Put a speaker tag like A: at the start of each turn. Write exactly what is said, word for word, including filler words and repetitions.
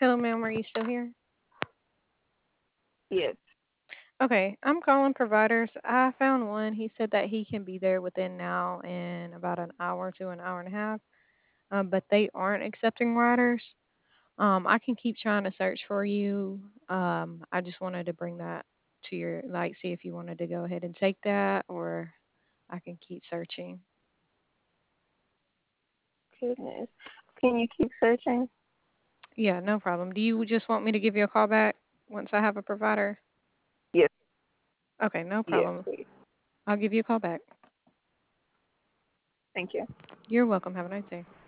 A: Hello, ma'am. Are you still here?
B: Yes.
A: Okay, I'm calling providers. I found one. He said that he can be there within now and about an hour to an hour and a half, um, but they aren't accepting riders. Um, I can keep trying to search for you. Um, I just wanted to bring that to your, like, see if you wanted to go ahead and take that, or I can keep searching.
B: Goodness. Can you keep searching?
A: Yeah, no problem. Do you just want me to give you a call back once I have a provider?
B: Yes.
A: Okay, no
B: Yes,
A: problem.
B: please.
A: I'll give you a call back.
B: Thank you.
A: You're welcome. Have a nice day.